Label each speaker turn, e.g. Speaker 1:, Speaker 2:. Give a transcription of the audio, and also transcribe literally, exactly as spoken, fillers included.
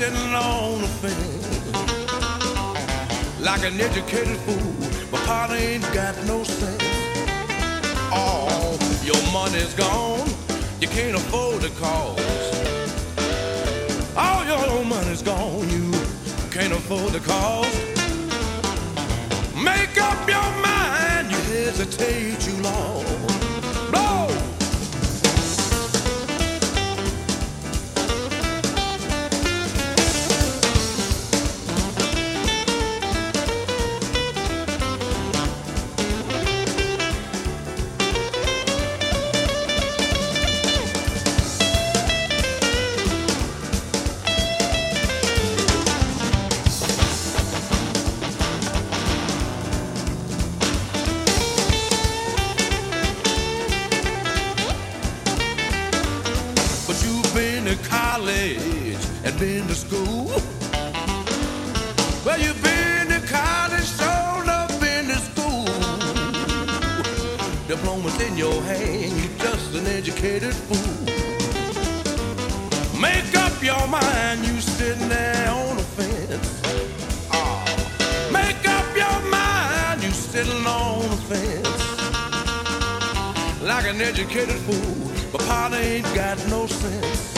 Speaker 1: sitting on the fence. Like an educated fool, my partner ain't got no sense. Oh, your money's gone, you can't afford the cost. All your money's gone, you can't afford the cost. Make up your mind, you hesitate too long. Blow! College and been to school. Well, you've been to college, shown up been to school. Diploma's in your hand, you're just an educated fool. Make up your mind, you sitting there on the fence. Oh. Make up your mind, you sitting on the fence. Like an educated fool, but partner ain't got no sense.